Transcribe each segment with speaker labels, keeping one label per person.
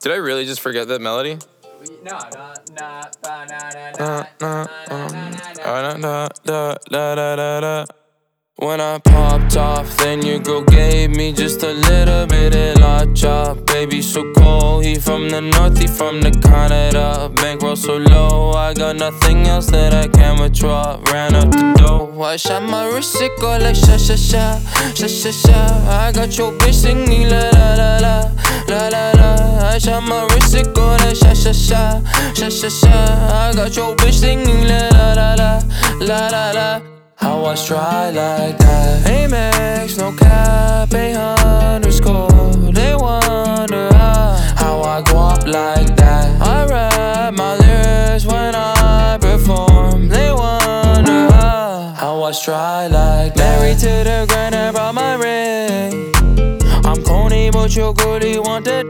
Speaker 1: Did I really just forget that melody?
Speaker 2: No.
Speaker 3: When I popped off, then your girl gave me just a little bit of la chop. Baby so cold, he from the north, he from the Canada. Bankroll so low, I got nothing else that I can withdraw. Ran up the dough, I shot my wrist, it go like sha sha sha, sha sha sha. I got your bitch singing la la la la, la la la. I shot my wrist, it go like sha sha sha, sha sha sha. I got your bitch singing la la la la, la la la. How I try like that? Amex, no cap, 800 They wonder how I go up like that. I rap my lyrics when I perform. They wonder how I try like that. Married to the grind, I brought my ring. I'm corny, but your girlie want the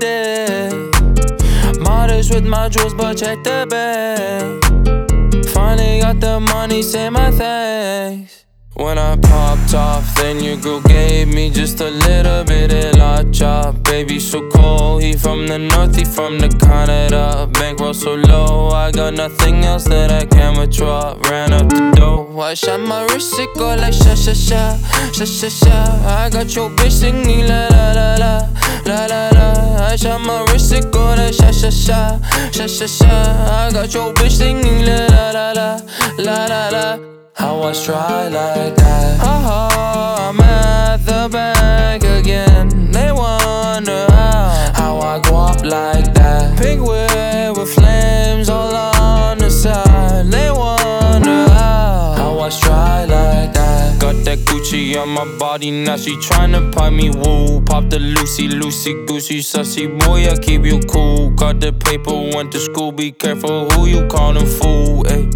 Speaker 3: dick. Modest with my jewels, but check the bag. Finally got the money, say my thanks. When I popped off, then your girl gave me just a little bit of la chop. Baby so cold, he from the north, he from the Canada. Bankroll so low, I got nothing else that I can withdraw. Ran up the dough, I shot my wrist, it go like sha sha sha, sha sha sha. I got your bitch singing la la la la, la la la. I shot my wrist, it go like sha sha sha, sha sha sha. I got your bitch singing la la la la, la la la. How I try like that? I'm at the bank again. They wonder how I go up like that. Pink whip with flames all on the side. They wonder how I try like that. Got that Gucci on my body, now she tryna pipe me woo. Pop the Lucy, goosey, sussy boy, I keep you cool. Got the paper, went to school, be careful who you callin' fool. Ayy,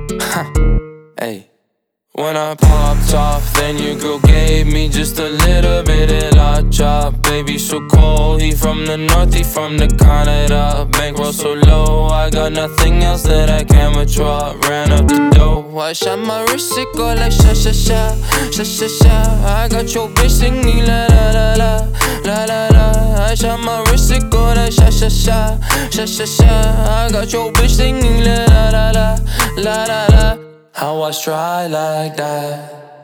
Speaker 3: ayy. When I popped off, then your girl gave me just a little bit of la chop. Baby so cold, he from the north, he from the Canada. Bankroll so low, I got nothing else that I can withdraw. Ran up the dough, I shot my wrist, it go like sha sha sha, sha sha sha. I got your bitch singing la la la la, la la la. I shot my wrist, it go like sha sha sha, sha sha sha. I got your bitch singing la la la la, la la la. How I try like that?